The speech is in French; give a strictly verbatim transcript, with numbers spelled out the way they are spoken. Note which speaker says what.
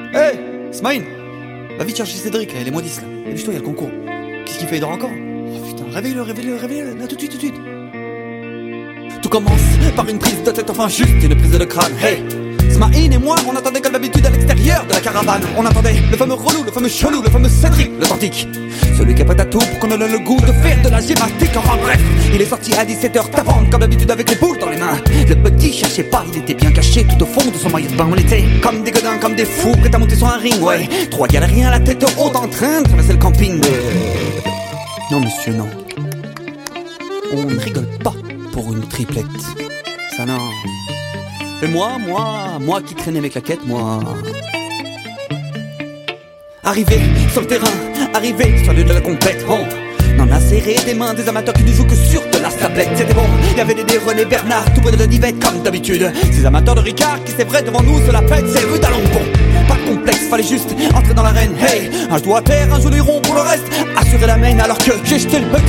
Speaker 1: Hey, Smaïn, va vite chercher Cédric, là, il est moins dix là. Et puis toi, il y a le concours. Qu'est-ce qu'il fait, il dort encore? Oh putain, réveille-le, réveille-le, réveille-le, là tout de suite, tout de suite. Tout commence par une prise de tête, enfin juste une prise de crâne. Hey, Smaïn et moi, on attendait comme d'habitude à l'extérieur de la caravane. On attendait le fameux relou, le fameux chelou, le fameux Cédric, l'authentique. Celui qui est prêt à tout pour qu'on ait le goût de faire de la gymnastique. Enfin bref, il est sorti à dix-sept heures tapant comme d'habitude avec les boules dans les mains. Le petit cherchait pas, il était bien caché tout au fond de son maillot de bain. On était comme des godins, comme des fous, prêts à monter sur un ring, ouais. Trois galériens, la tête haute en train de traverser le camping. Non monsieur, non. On ne rigole pas pour une triplette. Ça non. Et moi, moi, moi qui traînais mes claquettes, moi. Arrivé sur le terrain, arrivé sur le lieu de la compète, on en a serré des mains des amateurs qui ne jouent que sur de la tablette. C'était bon, il y avait des René Bernard, tout beau de la divette comme d'habitude. Ces amateurs de Ricard qui c'est vrai devant nous se la pète, c'est rue d'Alembon. Pas de complexe, fallait juste entrer dans l'arène. Hey, un genou à terre, un genou rond pour le reste, assurer la main alors que j'ai jeté le bec